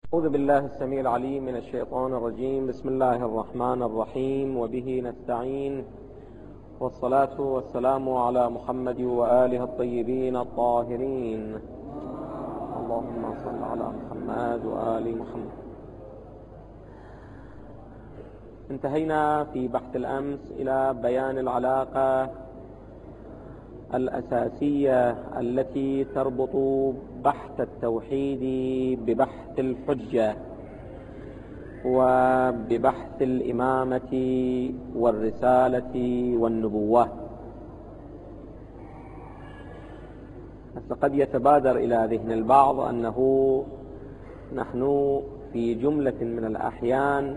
أعوذ بالله السميع العليم من الشيطان الرجيم. بسم الله الرحمن الرحيم، وبه نستعين، والصلاة والسلام على محمد وآله الطيبين الطاهرين. اللهم صل على محمد وآل محمد. انتهينا في بحث الأمس إلى بيان العلاقة الأساسية التي تربط بحث التوحيد ببحث الحجة وببحث الإمامة والرسالة والنبوة. قد يتبادر إلى ذهن البعض أنه نحن في جملة من الأحيان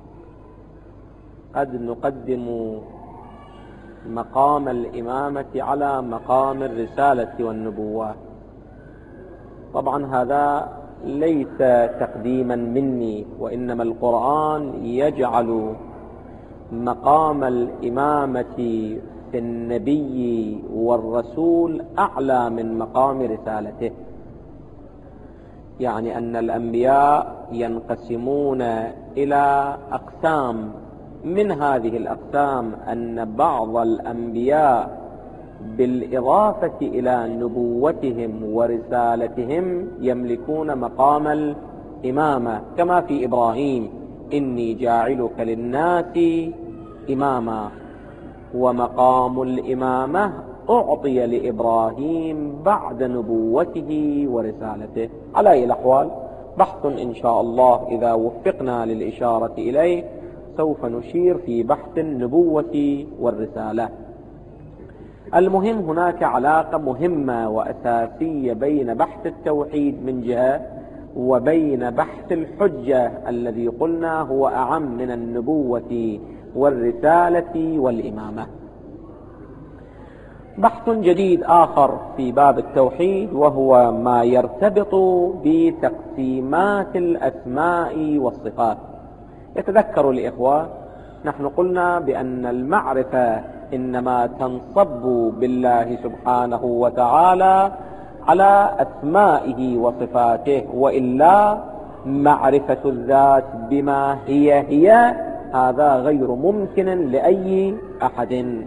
قد نقدم مقام الإمامة على مقام الرسالة والنبوة. طبعا هذا ليس تقديما مني، وإنما القرآن يجعل مقام الإمامة في النبي والرسول أعلى من مقام رسالته. يعني أن الأنبياء ينقسمون إلى أقسام، من هذه الأقسام أن بعض الأنبياء بالإضافة إلى نبوتهم ورسالتهم يملكون مقام الإمامة، كما في إبراهيم: إني جاعلك للناس إماما. ومقام الإمامة أعطي لإبراهيم بعد نبوته ورسالته. على أي الأحوال بحث إن شاء الله إذا وفقنا للإشارة إليه سوف نشير في بحث النبوة والرسالة. المهم، هناك علاقة مهمة وأساسية بين بحث التوحيد من جهة وبين بحث الحجة الذي قلنا هو أعم من النبوة والرسالة والإمامة. بحث جديد آخر في باب التوحيد وهو ما يرتبط بتقسيمات الأسماء والصفات. يتذكر الإخوة نحن قلنا بأن المعرفة إنما تنصب بالله سبحانه وتعالى على أسمائه وصفاته، وإلا معرفة الذات بما هي هذا غير ممكن لأي أحد.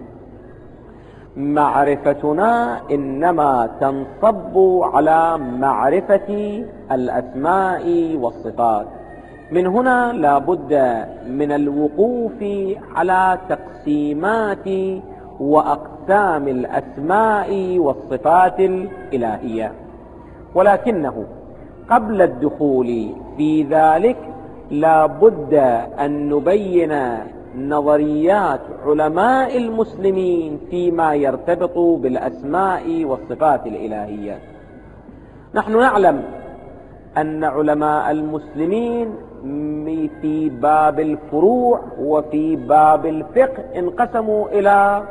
معرفتنا إنما تنصب على معرفة الأسماء والصفات. من هنا لا بد من الوقوف على تقسيمات وأقسام الأسماء والصفات الإلهية، ولكنه قبل الدخول في ذلك لا بد أن نبين نظريات علماء المسلمين فيما يرتبط بالأسماء والصفات الإلهية. نحن نعلم أن علماء المسلمين في باب الفروع وفي باب الفقه انقسموا إلى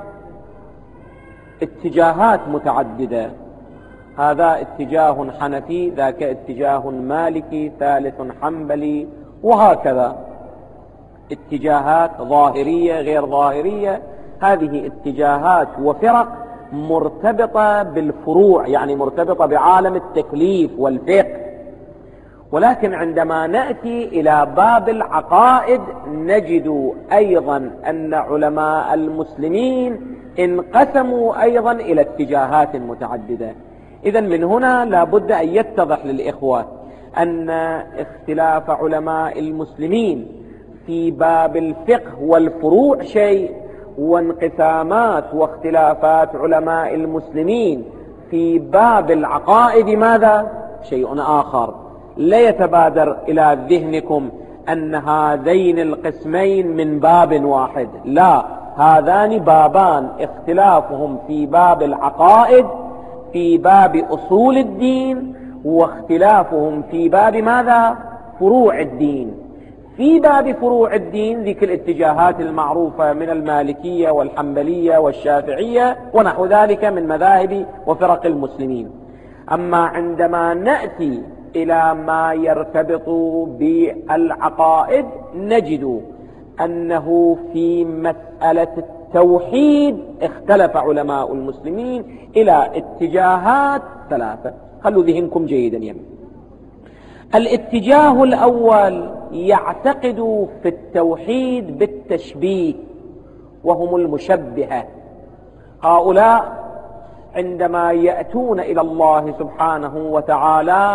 اتجاهات متعددة. هذا اتجاه حنفي، ذاك اتجاه مالكي، ثالث حنبلي، وهكذا اتجاهات ظاهرية غير ظاهرية. هذه اتجاهات وفرق مرتبطة بالفروع، يعني مرتبطة بعالم التكليف والفقه. ولكن عندما نأتي إلى باب العقائد نجد أيضا أن علماء المسلمين انقسموا أيضا إلى اتجاهات متعددة. إذن من هنا لا بد أن يتضح للإخوة أن اختلاف علماء المسلمين في باب الفقه والفروع شيء، وانقسامات واختلافات علماء المسلمين في باب العقائد ماذا؟ شيء آخر. لا يتبادر إلى ذهنكم أن هذين القسمين من باب واحد، لا، هذان بابان، اختلافهم في باب العقائد في باب أصول الدين، واختلافهم في باب ماذا؟ فروع الدين. في باب فروع الدين ذيك الاتجاهات المعروفة من المالكية والحنبلية والشافعية ونحو ذلك من مذاهب وفرق المسلمين. أما عندما نأتي إلى ما يرتبط بالعقائد نجد أنه في مسألة التوحيد اختلف علماء المسلمين إلى اتجاهات ثلاثة. خلوا ذهنكم جيدا يمين. الاتجاه الأول يعتقد في التوحيد بالتشبيه، وهم المشبهة. هؤلاء عندما يأتون إلى الله سبحانه وتعالى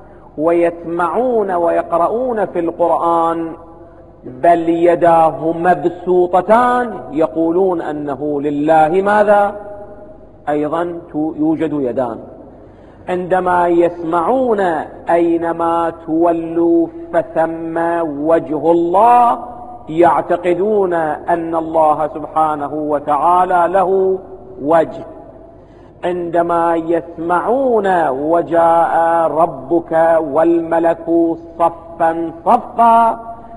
ويسمعون ويقرؤون في القرآن بل يداه مبسوطتان يقولون أنه لله ماذا؟ أيضا يوجد يدان. عندما يسمعون أينما تولوا فثم وجه الله يعتقدون أن الله سبحانه وتعالى له وجه. عندما يسمعون وجاء ربك والملك صفا صفا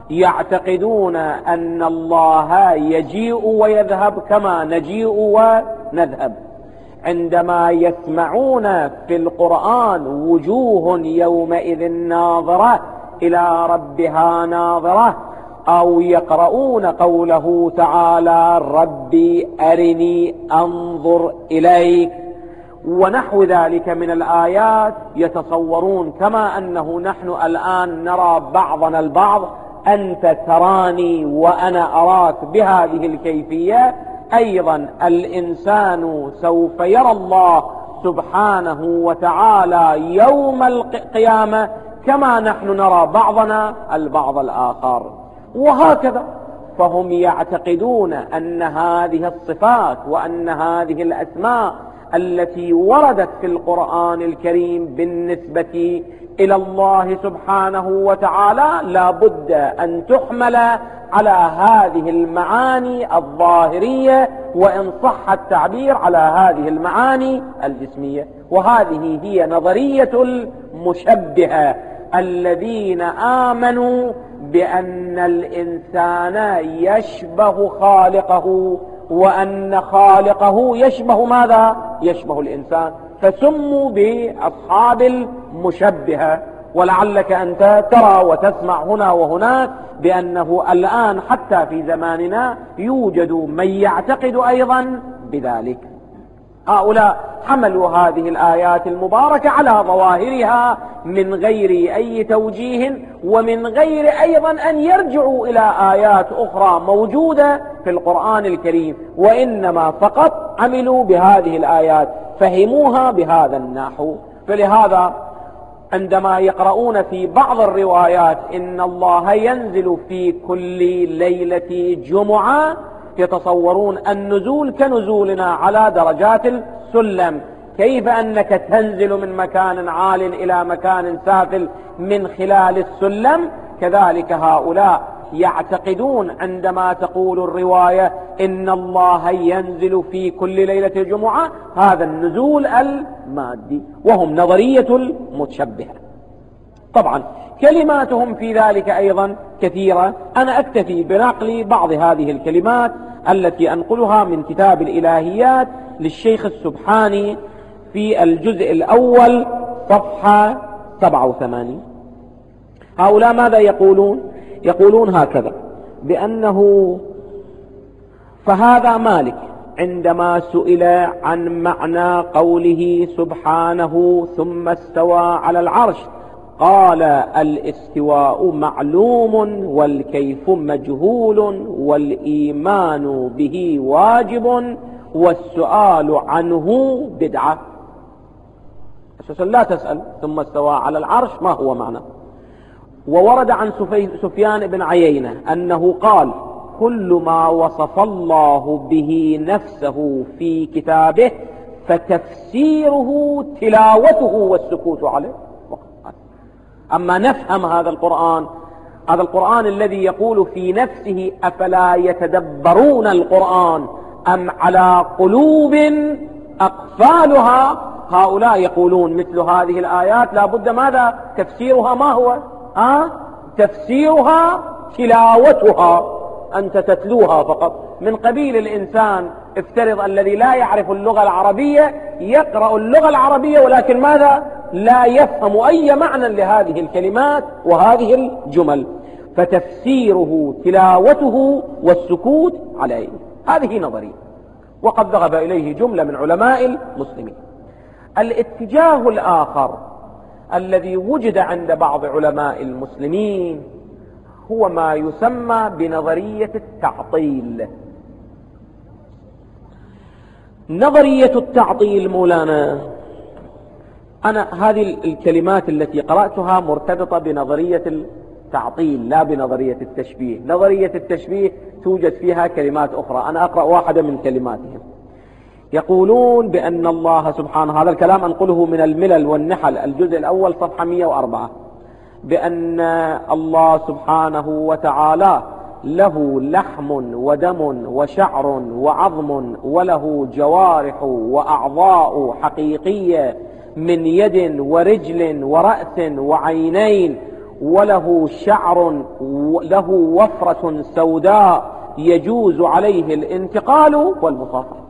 يعتقدون أن الله يجيء ويذهب كما نجيء ونذهب. عندما يسمعون في القرآن وجوه يومئذ ناظرة إلى ربها ناظرة، أو يقرؤون قوله تعالى ربي أرني أنظر إليك ونحو ذلك من الآيات، يتصورون كما أنه نحن الآن نرى بعضنا البعض، أنت تراني وأنا أراك بهذه الكيفية، أيضا الإنسان سوف يرى الله سبحانه وتعالى يوم القيامة كما نحن نرى بعضنا البعض الآخر، وهكذا. فهم يعتقدون أن هذه الصفات وأن هذه الأسماء التي وردت في القرآن الكريم بالنسبة إلى الله سبحانه وتعالى لا بد أن تحمل على هذه المعاني الظاهرية، وإن صح التعبير على هذه المعاني الجسمية. وهذه هي نظرية المشبهة الذين آمنوا بأن الإنسان يشبه خالقه وأن خالقه يشبه ماذا؟ يشبه الإنسان، فسموا بأصحاب المشبهة. ولعلك أنت ترى وتسمع هنا وهناك بأنه الآن حتى في زماننا يوجد من يعتقد أيضا بذلك. هؤلاء حملوا هذه الآيات المباركة على ظواهرها من غير أي توجيه، ومن غير أيضا أن يرجعوا إلى آيات أخرى موجودة في القرآن الكريم، وإنما فقط عملوا بهذه الآيات، فهموها بهذا النحو. فلهذا عندما يقرؤون في بعض الروايات إن الله ينزل في كل ليلة جمعة يتصورون النزول كنزولنا على درجات السلم، كيف أنك تنزل من مكان عال إلى مكان سافل من خلال السلم، كذلك هؤلاء يعتقدون عندما تقول الرواية إن الله ينزل في كل ليلة جمعة هذا النزول المادي، وهم نظرية المتشبهة. طبعا كلماتهم في ذلك أيضا كثيرة، أنا أكتفي بنقل بعض هذه الكلمات التي أنقلها من كتاب الإلهيات للشيخ السبحاني في الجزء الأول صفحة 87. هؤلاء ماذا يقولون؟ يقولون هكذا بأنه فهذا مالك عندما سئل عن معنى قوله سبحانه ثم استوى على العرش قال الاستواء معلوم والكيف مجهول والإيمان به واجب والسؤال عنه بدعة. أساسا لا تسأل ثم استوى على العرش ما هو معنى. وورد عن سفيان بن عيينة أنه قال كل ما وصف الله به نفسه في كتابه فتفسيره تلاوته والسكوت عليه. أما نفهم هذا القرآن الذي يقول في نفسه أفلا يتدبرون القرآن أم على قلوب أقفالها، هؤلاء يقولون مثل هذه الآيات لا بد ماذا؟ تفسيرها ما هو؟ تفسيرها تلاوتها، أنت تتلوها فقط. من قبيل الإنسان افترض الذي لا يعرف اللغة العربية يقرأ اللغة العربية ولكن ماذا؟ لا يفهم أي معنى لهذه الكلمات وهذه الجمل، فتفسيره تلاوته والسكوت عليه. هذه نظرية وقد ذهب إليه جملة من علماء المسلمين. الاتجاه الآخر الذي وجد عند بعض علماء المسلمين هو ما يسمى بنظرية التعطيل. نظرية التعطيل مولانا، أنا هذه الكلمات التي قرأتها مرتبطة بنظرية التعطيل لا بنظرية التشبيه. نظرية التشبيه توجد فيها كلمات أخرى، أنا أقرأ واحدة من كلماتهم. يقولون بأن الله سبحانه، هذا الكلام أنقله من الملل والنحل الجزء الأول صفحة 104، بأن الله سبحانه وتعالى له لحم ودم وشعر وعظم وله جوارح وأعضاء حقيقية من يد ورجل ورأس وعينين، وله شعر له وفرة سوداء يجوز عليه الانتقال والمصافحة.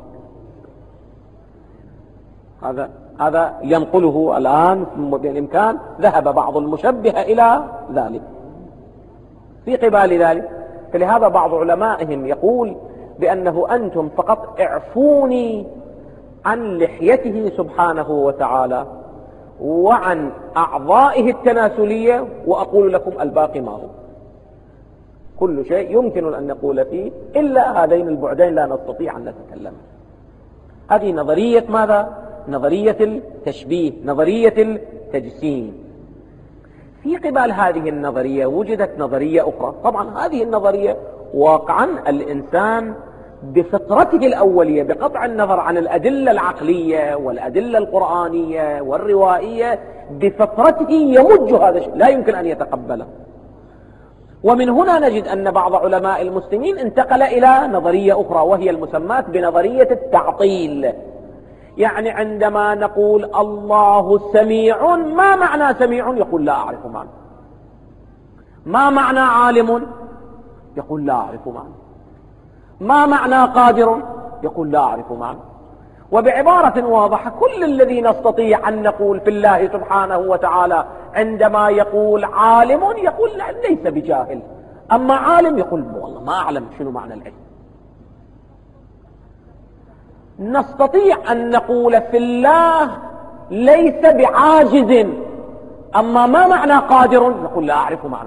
هذا ينقله الآن بالإمكان، ذهب بعض المشبهة إلى ذلك. في قبال ذلك فلهذا بعض علمائهم يقول بأنه أنتم فقط اعفوني عن لحيته سبحانه وتعالى وعن أعضائه التناسلية وأقول لكم الباقي ما هو. كل شيء يمكن أن نقول فيه إلا هذين البعدين لا نستطيع أن نتكلم. هذه نظرية ماذا؟ نظرية التشبيه، نظرية التجسيم. في قبال هذه النظرية وجدت نظرية أخرى. طبعا هذه النظرية واقعا الإنسان بفطرته الأولية بقطع النظر عن الأدلة العقلية والأدلة القرآنية والروائية بفطرته يمج هذا الشيء، لا يمكن أن يتقبله. ومن هنا نجد أن بعض علماء المسلمين انتقل إلى نظرية أخرى وهي المسماة بنظرية التعطيل. يعني عندما نقول الله سميع، ما معنى سميع؟ يقول لا أعرف معنى. ما معنى عالم؟ يقول لا أعرف معنى. ما معنى قادر؟ يقول لا أعرف معنى. وبعبارة واضحة كل الذي نستطيع أن نقول في الله سبحانه وتعالى عندما يقول عالم يقول ليس بجاهل، أما عالم يقول والله ما أعلم شنو معنى العلم. نستطيع أن نقول في الله ليس بعاجز، أما ما معنى قادر؟ نقول لا أعرف معنى.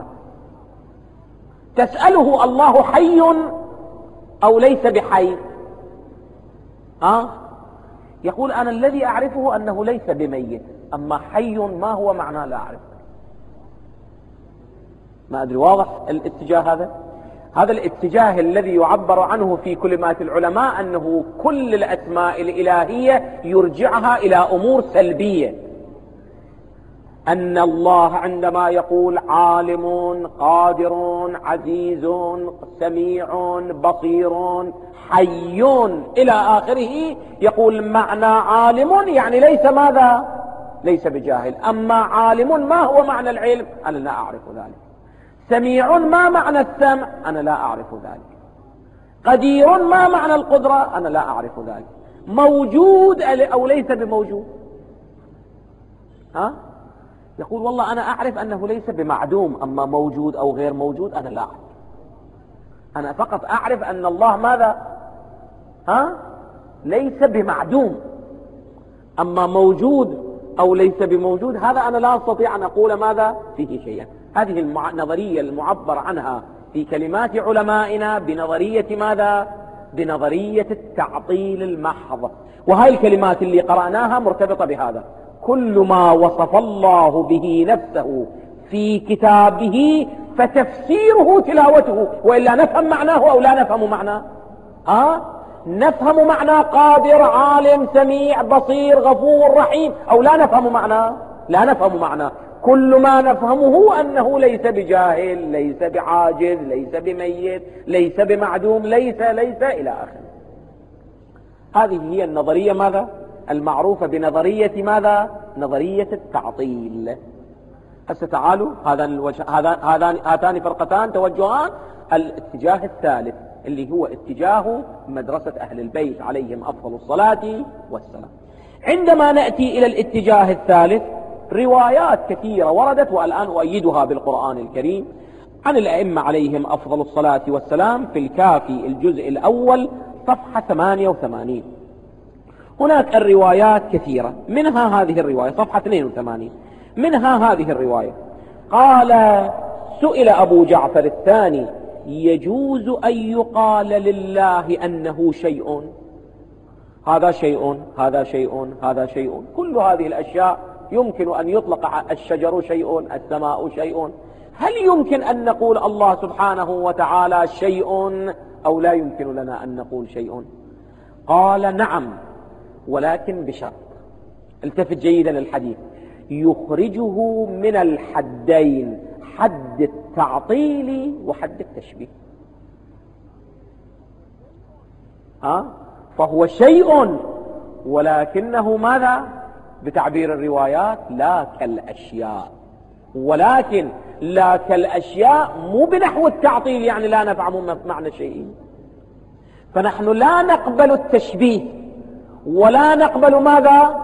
تسأله الله حي أو ليس بحي؟ يقول أنا الذي أعرفه أنه ليس بميت، أما حي ما هو معنى لا أعرف. ما أدري واضح الاتجاه هذا الاتجاه الذي يعبر عنه في كلمات العلماء أنه كل الأسماء الإلهية يرجعها إلى أمور سلبية. أن الله عندما يقول عالم قادر عزيز سميع بصير حي إلى آخره، يقول معنى عالم يعني ليس ماذا؟ ليس بجاهل. أما عالم ما هو معنى العلم؟ أنا لا أعرف ذلك. سميع ما معنى السمع؟ أنا لا أعرف ذلك. قدير ما معنى القدرة؟ أنا لا أعرف ذلك. موجود أو ليس بموجود؟ يقول والله أنا أعرف أنه ليس بمعدوم، أما موجود أو غير موجود أنا لا أعرف. أنا فقط أعرف أن الله ماذا؟ ليس بمعدوم، أما موجود أو ليس بموجود هذا أنا لا أستطيع أن أقول ماذا فيه شيئا. هذه النظرية المعبر عنها في كلمات علمائنا بنظرية ماذا؟ بنظرية التعطيل المحض. وهذه الكلمات اللي قرأناها مرتبطة بهذا. كل ما وصف الله به نفسه في كتابه فتفسيره تلاوته، وإلا نفهم معناه أو لا نفهم معناه. نفهم معنى قادر عالم سميع بصير غفور رحيم أو لا نفهم معناه؟ لا نفهم معناه. كل ما نفهمه أنه ليس بجاهل ليس بعاجز ليس بميت ليس بمعدوم ليس إلى آخره. هذه هي النظرية ماذا؟ المعروفة بنظرية ماذا؟ نظرية التعطيل. هسه تعالوا هاتان فرقتان توجهان. الاتجاه الثالث اللي هو اتجاه مدرسة أهل البيت عليهم أفضل الصلاة والسلام. عندما نأتي إلى الاتجاه الثالث روايات كثيرة وردت والآن أؤيدها بالقرآن الكريم عن الأئمة عليهم أفضل الصلاة والسلام في الكافي الجزء الأول صفحة 88. هناك الروايات كثيرة، منها هذه الرواية صفحة 82. منها هذه الرواية. قال: سئل أبو جعفر الثاني: يجوز أن يقال لله أنه شيء؟ هذا شيء، هذا شيء، هذا شيء، كل هذه الأشياء يمكن أن يطلق الشجر شيء، السماء شيء. هل يمكن أن نقول الله سبحانه وتعالى شيء أو لا يمكن لنا أن نقول شيء؟ قال: نعم، ولكن بشرط. التفت جيدا للحديث: يخرجه من الحدين، حد التعطيل وحد التشبيه. فهو شيء ولكنه ماذا؟ بتعبير الروايات لا كالأشياء. ولكن لا كالأشياء مو بنحو التعطيل، يعني لا نفهم معنى شيء. فنحن لا نقبل التشبيه ولا نقبل ماذا؟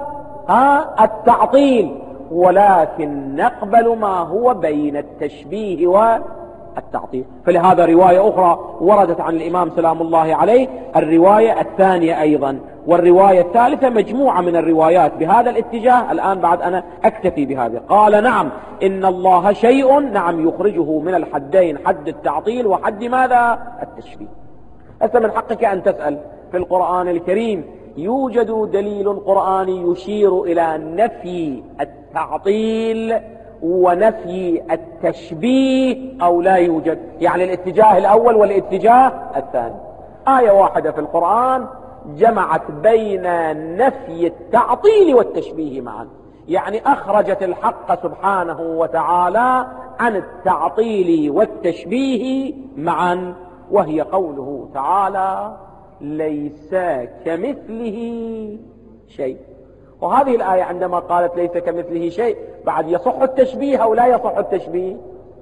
التعطيل، ولكن نقبل ما هو بين التشبيه والتعطيل. فلهذا رواية أخرى وردت عن الإمام سلام الله عليه، الرواية الثانية أيضا والرواية الثالثة، مجموعة من الروايات بهذا الاتجاه. الآن بعد أنا أكتفي بهذا. قال: نعم، إن الله شيء، نعم، يخرجه من الحدين، حد التعطيل وحد ماذا؟ التشبيه. هسه من حقك أن تسأل: في القرآن الكريم يوجد دليل قرآني يشير إلى نفي التعطيل ونفي التشبيه أو لا يوجد؟ يعني الاتجاه الأول والاتجاه الثاني. آية واحدة في القرآن جمعت بين نفي التعطيل والتشبيه معا، يعني أخرجت الحق سبحانه وتعالى عن التعطيل والتشبيه معا، وهي قوله تعالى: ليس كمثله شيء. وهذه الآية عندما قالت ليس كمثله شيء، بعد يصح التشبيه أو لا يصح التشبيه؟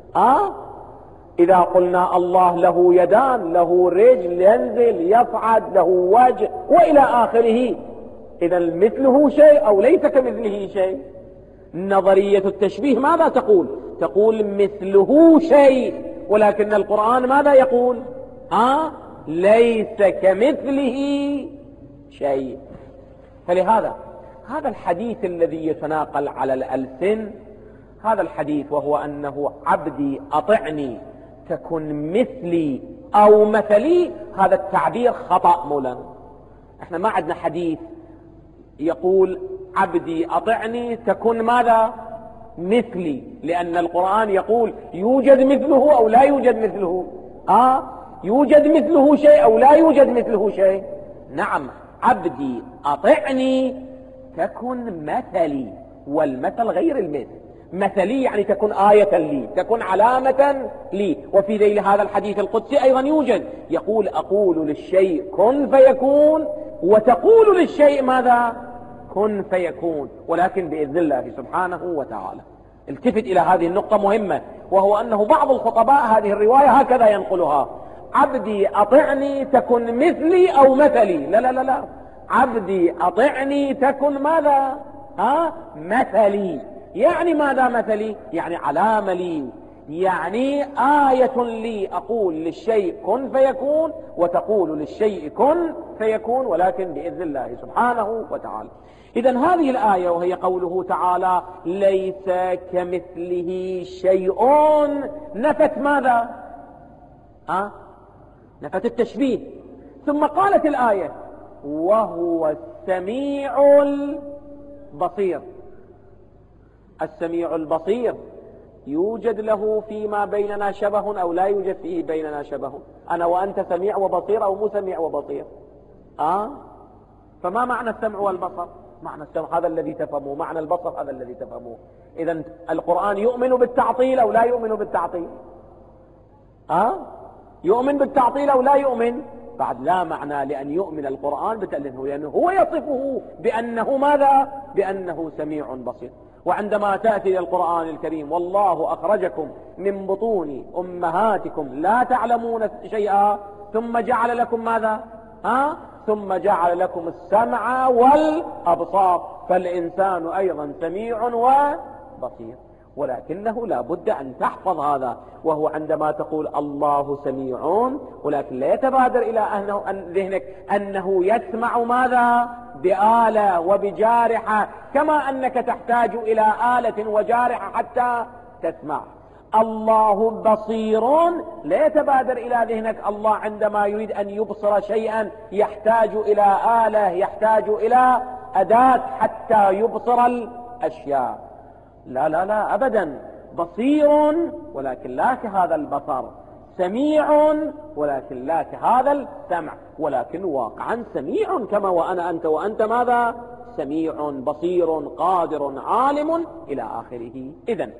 إذا قلنا الله له يدان، له رجل، ينزل، يصعد، له وجه، وإلى آخره، إذا مثله شيء أو ليس كمثله شيء؟ نظرية التشبيه ماذا تقول؟ تقول مثله شيء، ولكن القرآن ماذا يقول؟ ليس كمثله شيء. فلهذا هذا الحديث الذي يتناقل على الألسن، هذا الحديث وهو أنه عبدي أطعني تكن مثلي أو مثلي، هذا التعبير خطأ مولانا. احنا ما عندنا حديث يقول عبدي أطعني تكن ماذا؟ مثلي، لأن القرآن يقول يوجد مثله أو لا يوجد مثله. يوجد مثله شيء أو لا يوجد مثله شيء؟ نعم، عبدي أطعني تكن مثلي، والمثل غير المثل. مثلي يعني تكون آية لي، تكون علامة لي. وفي ذيل هذا الحديث القدسي أيضا يوجد، يقول أقول للشيء كن فيكون، وتقول للشيء ماذا؟ كن فيكون، ولكن بإذن الله سبحانه وتعالى. التفت إلى هذه النقطة مهمة، وهو أنه بعض الخطباء هذه الرواية هكذا ينقلها: عبدي أطعني تكن مثلي أو مثلي. لا لا لا لا، عبدي أطعني تكن ماذا؟ مثلي. يعني ماذا مثلي؟ يعني علامة لي، يعني آية لي. أقول للشيء كن فيكون، وتقول للشيء كن فيكون، ولكن بإذن الله سبحانه وتعالى. إذن هذه الآية وهي قوله تعالى ليس كمثله شيء، نفت ماذا؟ نفت التشبيه. ثم قالت الآية وهو السميع البصير. السميع البصير يوجد له فيما بيننا شبه أو لا يوجد فيه بيننا شبه؟ أنا وأنت سميع وبصير أو مو سميع وبصير؟ فما معنى السمع والبصر؟ معنى السمع هذا الذي تفهموه، معنى البصر هذا الذي تفهموه. إذن القرآن يؤمن بالتعطيل أو لا يؤمن بالتعطيل؟ يؤمن بالتعطيل أو لا يؤمن؟ بعد لا معنى لأن يؤمن القرآن بتألفه، لأنه هو يصفه بأنه ماذا؟ بأنه سميع بصير. وعندما تأتي القرآن الكريم والله أخرجكم من بطون أمهاتكم لا تعلمون شيئا ثم جعل لكم ماذا؟ ثم جعل لكم السمع والأبصار، فالإنسان أيضا سميع وبصير. ولكنه لا بد أن تحفظ هذا، وهو عندما تقول الله سميع، ولكن لا يتبادر إلى ذهنك أنه يسمع ماذا؟ بآلة وبجارحة، كما أنك تحتاج إلى آلة وجارحة حتى تسمع. الله بصير، لا يتبادر إلى ذهنك الله عندما يريد أن يبصر شيئا يحتاج إلى آلة، يحتاج إلى أداة حتى يبصر الأشياء. لا لا لا أبدا، بصير ولكن لا كهذا البصر، سميع ولكن لا كهذا السمع، ولكن واقعا سميع كما وأنا أنت وأنت ماذا؟ سميع بصير قادر عالم إلى آخره. إذن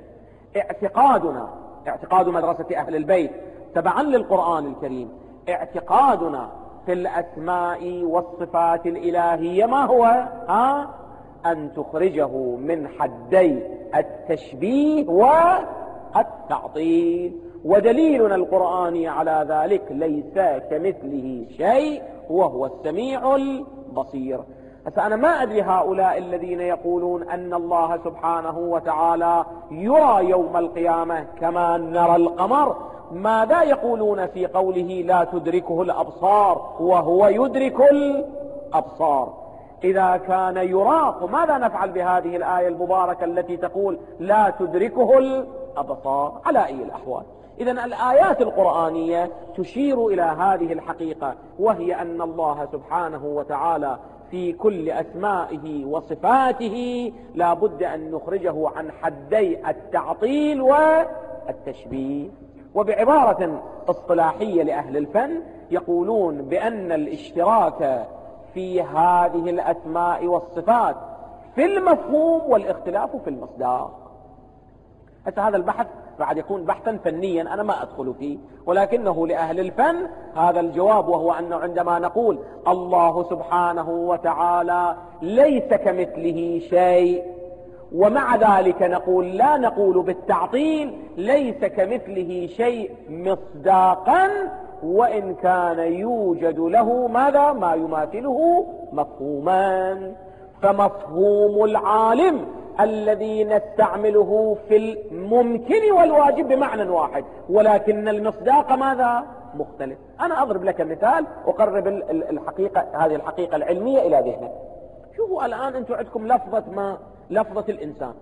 اعتقاد مدرسة أهل البيت تبعا للقرآن الكريم، اعتقادنا في الأسماء والصفات الإلهية ما هو؟ أن تخرجه من حدي التشبيه والتعطيل، ودليلنا القرآني على ذلك ليس كمثله شيء وهو السميع البصير. أنا ما أدري هؤلاء الذين يقولون أن الله سبحانه وتعالى يرى يوم القيامة كما نرى القمر، ماذا يقولون في قوله لا تدركه الأبصار وهو يدرك الأبصار؟ إذا كان يراق ماذا نفعل بهذه الآية المباركة التي تقول لا تدركه الأبصار؟ على أي الأحوال؟ إذن الآيات القرآنية تشير إلى هذه الحقيقة، وهي أن الله سبحانه وتعالى في كل أسمائه وصفاته لا بد أن نخرجه عن حدي التعطيل والتشبيه. وبعبارة اصطلاحية لأهل الفن يقولون بأن الاشتراك في هذه الأسماء والصفات في المفهوم والاختلاف في المصداق. هذا البحث بعد يكون بحثا فنيا أنا ما أدخل فيه، ولكنه لأهل الفن هذا الجواب، وهو أنه عندما نقول الله سبحانه وتعالى ليس كمثله شيء، ومع ذلك نقول لا نقول بالتعطيل ليس كمثله شيء مصداقا، وإن كان يوجد له ماذا؟ ما يماثله مفهوما. فمفهوم العالم الذي نستعمله في الممكن والواجب بمعنى واحد، ولكن المصداق ماذا؟ مختلف. أنا أضرب لك مثال أقرب هذه الحقيقة العلمية إلى ذهنك. شوفوا الآن أنتم عندكم لفظة الإنسان.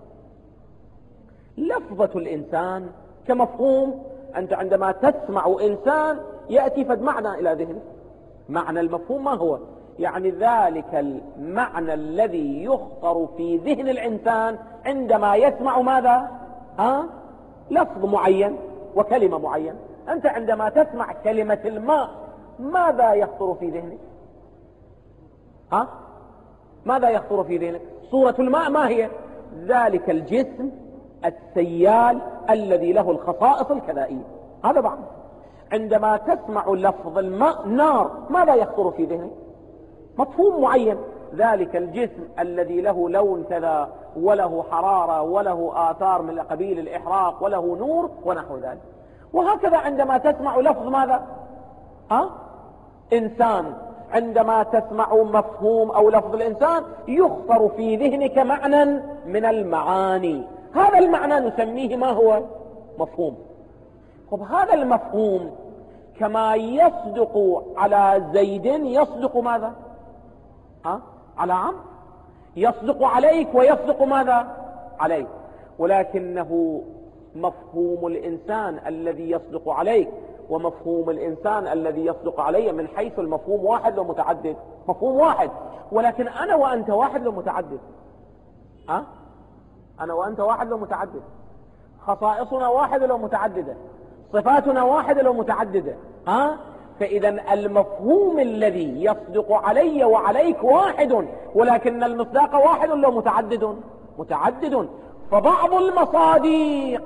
لفظة الإنسان كمفهوم، أنت عندما تسمع إنسان يأتي فد معنى إلى ذهنك. معنى المفهوم ما هو؟ يعني ذلك المعنى الذي يخطر في ذهن الإنسان عندما يسمع ماذا؟ لفظ معين وكلمة معين. أنت عندما تسمع كلمة الماء ماذا يخطر في ذهنك؟ ماذا يخطر في ذهنك؟ صورة الماء ما هي؟ ذلك الجسم السيال الذي له الخصائص الكذائية. هذا بعض. عندما تسمع لفظ الماء نار ماذا يخطر في ذهنك؟ مفهوم معين، ذلك الجسم الذي له لون كذا وله حرارة وله آثار من قبيل الإحراق وله نور ونحو ذلك. وهكذا عندما تسمع لفظ ماذا؟ إنسان، عندما تسمع مفهوم أو لفظ الإنسان يخطر في ذهنك معنى من المعاني، هذا المعنى نسميه ما هو؟ مفهوم. طب هذا المفهوم كما يصدق على زيد يصدق ماذا؟ على عم، يصدق عليك ويصدق ماذا؟ عليك. ولكنه مفهوم الإنسان الذي يصدق عليك ومفهوم الإنسان الذي يصدق علي من حيث المفهوم واحد لو متعدد. مفهوم واحد، ولكن أنا وأنت واحد لو متعدد. أنا وأنت واحد لو متعدد، خصائصنا واحد لو متعددة، صفاتنا واحد لو متعددة. فإذا المفهوم الذي يصدق علي وعليك واحد، ولكن المصداق واحد لو متعدد. فبعض المصادق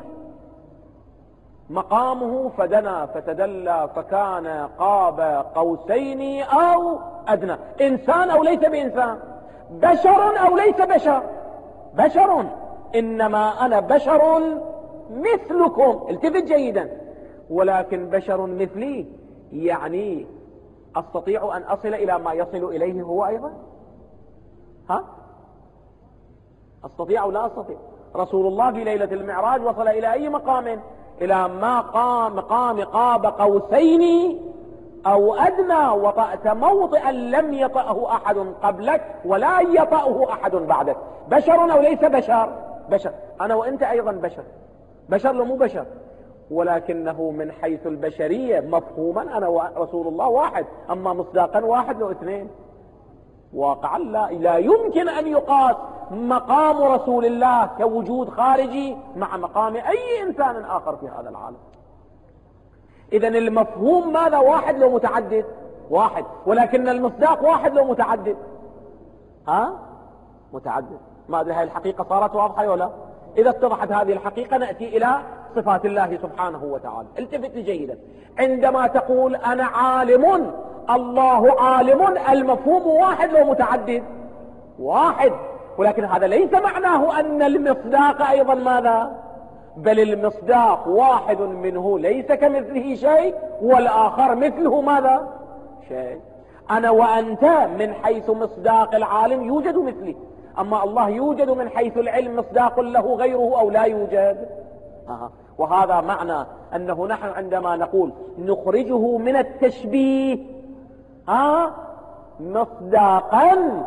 مقامه فدنا فتدلى فكان قاب قوسين أو أدنى. إنسان أو ليس بإنسان، بشر أو ليس بشر، إنما أنا بشر مثلكم، التفت جيدا، ولكن بشر مثلي يعني أستطيع أن أصل إلى ما يصل إليه هو أيضا. أستطيع أو لا أستطيع؟ رسول الله في ليلة المعراج وصل إلى أي مقام؟ إلى مقام قاب قوسين أو أدنى، وطأت موطئا لم يطأه أحد قبلك ولا يطأه أحد بعدك. بشر أو ليس بشر؟ بشر. أنا وأنت أيضا بشر لو مو بشر، ولكنه من حيث البشرية مفهوما أنا ورسول الله واحد، أما مصداقا واحد لو اثنين. واقعا لا يمكن أن يقاس مقام رسول الله كوجود خارجي مع مقام أي إنسان آخر في هذا العالم. إذن المفهوم ماذا؟ واحد لو متعدد؟ واحد. ولكن المصداق واحد لو متعدد؟ متعدد. ما أدري هاي الحقيقة صارت واضحة ولا؟ إذا اتضحت هذه الحقيقة نأتي إلى صفات الله سبحانه وتعالى. التفت جيدا، عندما تقول أنا عالم، الله عالم، المفهوم واحد لو متعدد؟ واحد. ولكن هذا ليس معناه أن المصداق أيضا ماذا؟ بل المصداق واحد منه ليس كمثله شيء، والآخر مثله ماذا؟ شيء. أنا وأنت من حيث مصداق العالم يوجد مثلي، أما الله يوجد من حيث العلم مصداق له غيره أو لا يوجد. وهذا معنى أنه نحن عندما نقول نخرجه من التشبيه مصداقا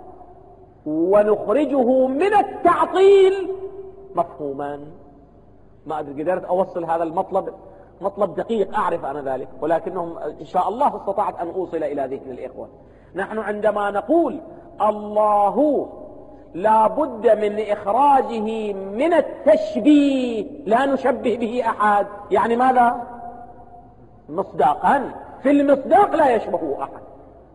ونخرجه من التعطيل مفهوما. ما أدري قدرت أوصل هذا المطلب، مطلب دقيق أعرف أنا ذلك، ولكنهم إن شاء الله استطعت أن أوصل إلى ذهن الإخوة. نحن عندما نقول الله لا بد من إخراجه من التشبيه، لا نشبه به أحد، يعني ماذا؟ مصداقا. في المصداق لا يشبهه أحد،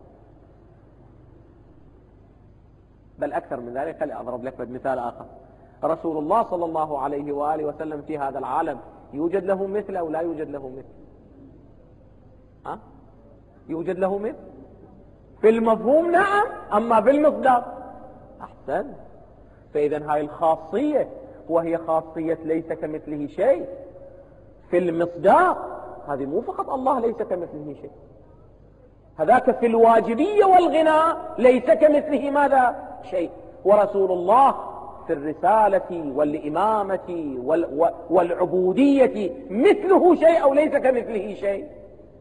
بل أكثر من ذلك. خلي أضرب لك مثال آخر. رسول الله صلى الله عليه وآله وسلم في هذا العالم يوجد له مثل أو لا يوجد له مثل؟ يوجد له مثل في المفهوم، نعم، أما في المصداق أحسن. فإذا هاي الخاصية وهي خاصية ليس كمثله شيء في المصداق، هذه مو فقط الله ليس كمثله شيء، هذاك في الواجبية والغنى ليس كمثله ماذا؟ شيء. ورسول الله في الرسالة والإمامة والعبودية مثله شيء أو ليس كمثله شيء؟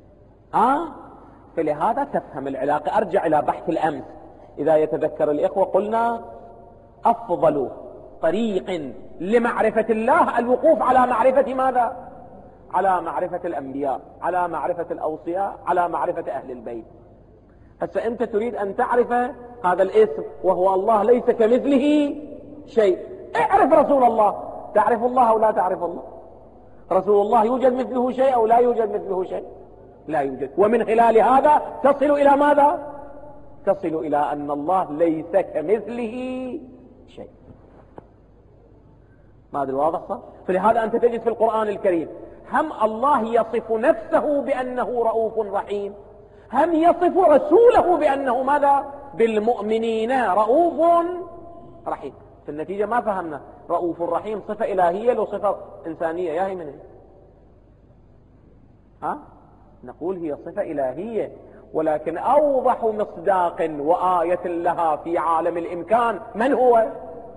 فلهذا تفهم العلاقة. أرجع إلى بحث الأمس، إذا يتذكر الإخوة قلنا أفضل طريق لمعرفة الله الوقوف على معرفة ماذا؟ على معرفة الأنبياء، على معرفة الأوصياء، على معرفة أهل البيت. هسه أنت تريد أن تعرف هذا الاسم وهو الله ليس كمثله شيء، اعرف رسول الله. تعرف الله أو لا تعرف الله؟ رسول الله يوجد مثله شيء أو لا يوجد مثله شيء؟ لا يوجد. ومن خلال هذا تصل إلى ماذا؟ تصل إلى أن الله ليس كمثله شيء. ما أدري واضح صح؟ فلهذا أنت تجد في القرآن الكريم هم الله يصف نفسه بأنه رؤوف رحيم، هم يصف رسوله بأنه ماذا؟ بالمؤمنين رؤوف رحيم. في النتيجة ما فهمنا رؤوف رحيم صفة إلهية لو صفة إنسانية؟ يا هي من نقول هي صفة إلهية، ولكن أوضح مصداق وآية لها في عالم الإمكان من هو؟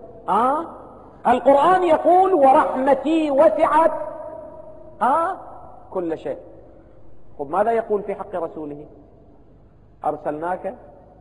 القرآن يقول ورحمتي وسعت كل شيء. طب ماذا يقول في حق رسوله؟ أرسلناك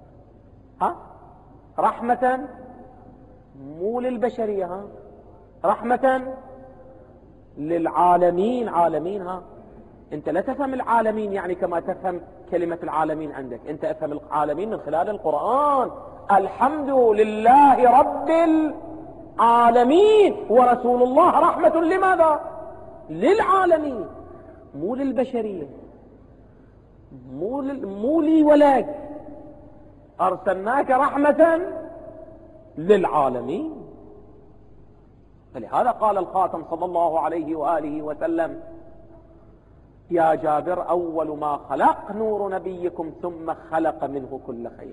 رحمة، مو للبشرية، رحمة للعالمين. عالمين انت لا تفهم العالمين يعني كما تفهم كلمة العالمين عندك، انت افهم العالمين من خلال القرآن. الحمد لله رب العالمين، ورسول الله رحمة لماذا؟ للعالمين، مو للبشرية، مو لي ولك. أرسلناك رحمة للعالمين. فلهذا قال الخاتم صلى الله عليه وآله وسلم يا جابر أول ما خلق نور نبيكم ثم خلق منه كل خير.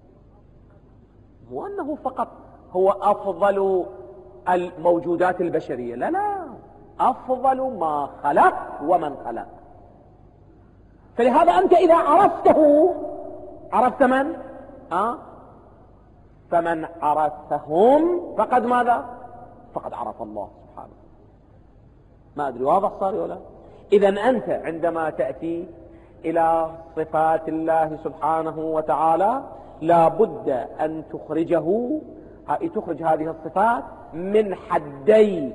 مو أنه فقط هو أفضل الموجودات البشرية، لا، أفضل ما خلق ومن خلق. فلهذا أنت إذا عرفته عرفت من؟ فمن عرفهم فقد ماذا؟ فقد عرف الله سبحانه. ما أدري واضح صار ولا؟ إذن أنت عندما تأتي إلى صفات الله سبحانه وتعالى لا بد أن تخرج هذه الصفات من حدي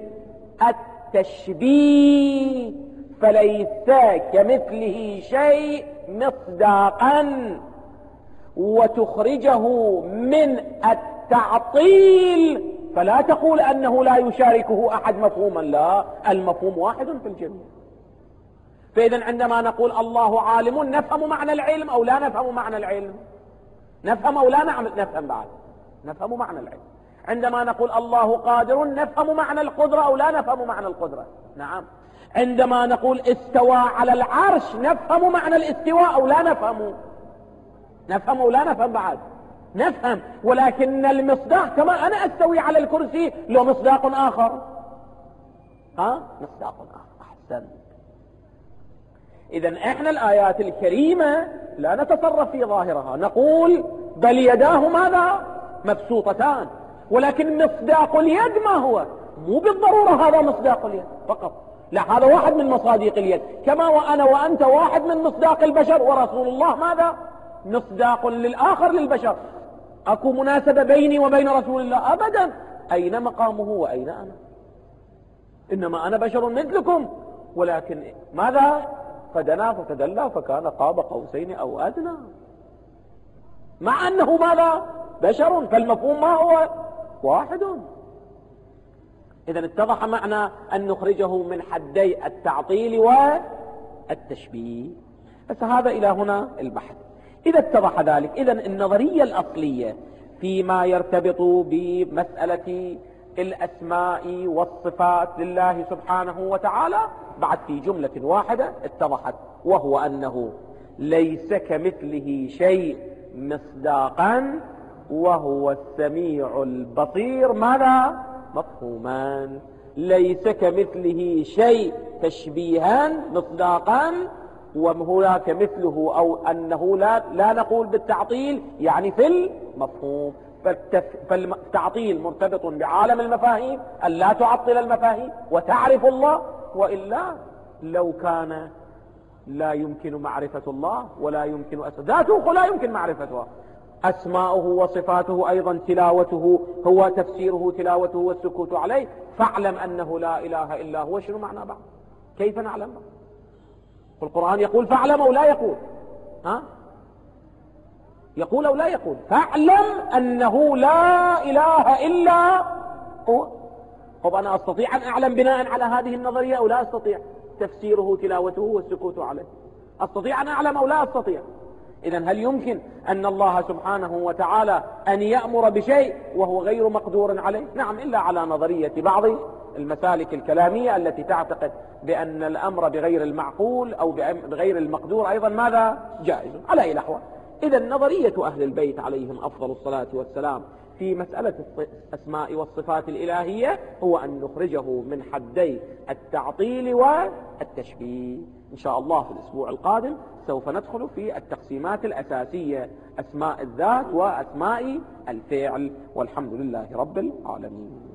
التشبيه، فليس كمثله شيء مصداقا، وتخرجه من التعطيل، فلا تقول أنه لا يشاركه أحد مفهوما، لا، المفهوم واحد في الجميع. فإذا عندما نقول الله عالم نفهم معنى العلم أو لا نفهم معنى العلم؟ نفهم أو لا نفهم؟ بعد نفهم معنى العلم. عندما نقول الله قادر نفهم معنى القدرة أو لا نفهم معنى القدرة؟ نعم. عندما نقول استوى على العرش نفهم معنى الاستواء أو لا نفهم؟ نفهم أو لا نفهم؟ بعد نفهم، ولكن المصداق كما أنا أستوي على الكرسي له مصداق آخر. مصداق آخر. أحسن. إذن إحنا الآيات الكريمة لا نتصرف في ظاهرها، نقول بل يداه ماذا؟ مبسوطتان، ولكن مصداق اليد ما هو؟ مو بالضرورة هذا مصداق اليد فقط، لا، هذا واحد من مصادق اليد، كما وأنا وأنت واحد من مصداق البشر، ورسول الله ماذا؟ مصداق للآخر للبشر. أكو مناسبة بيني وبين رسول الله؟ أبدا. أين مقامه وأين أنا؟ إنما أنا بشر مثلكم، ولكن ماذا؟ فدنا فتدلى فكان قاب قوسين أو أدنى، مع أنه ماذا؟ بشر، فالمفهوم ما هو؟ واحد. إذن اتضح معنى أن نخرجه من حدي التعطيل والتشبيه. بس هذا إلى هنا البحث. إذا اتضح ذلك، إذن النظرية الأصلية فيما يرتبط بمسألة الأسماء والصفات لله سبحانه وتعالى بعد في جملة واحدة اتضحت، وهو أنه ليس كمثله شيء مصداقا، وهو السميع البصير ماذا؟ مفهومان. ليس كمثله شيء تشبيها مصداقا، وهناك مثله أو أنه لا نقول بالتعطيل يعني في المفهوم. فالتعطيل مرتبط بعالم المفاهيم، أن لا تعطل المفاهيم وتعرف الله، وإلا لو كان لا يمكن معرفة الله ولا يمكن ذاته لا يمكن معرفتها، أسماؤه وصفاته أيضا تلاوته هو تفسيره تلاوته والسكوت عليه، فاعلم أنه لا إله إلا هو. شنو معنى بعض؟ كيف نعلم بعض؟ القرآن يقول فاعلم أو لا يقول؟ يقول أو لا يقول؟ فاعلم أنه لا إله إلا هو. طب أنا أستطيع أن أعلم بناء على هذه النظرية أو لا أستطيع؟ تفسيره تلاوته والسكوت عليه، أستطيع أن أعلم أو لا أستطيع؟ إذن هل يمكن أن الله سبحانه وتعالى أن يأمر بشيء وهو غير مقدور عليه؟ نعم، إلا على نظرية بعض المسالك الكلامية التي تعتقد بأن الأمر بغير المعقول أو بغير المقدور أيضا ماذا؟ جائز على أي الأحوال. إذن نظرية أهل البيت عليهم أفضل الصلاة والسلام في مسألة الأسماء والصفات الإلهية هو أن نخرجه من حدي التعطيل والتشبيه. إن شاء الله في الأسبوع القادم سوف ندخل في التقسيمات الأساسية، أسماء الذات وأسماء الفعل، والحمد لله رب العالمين.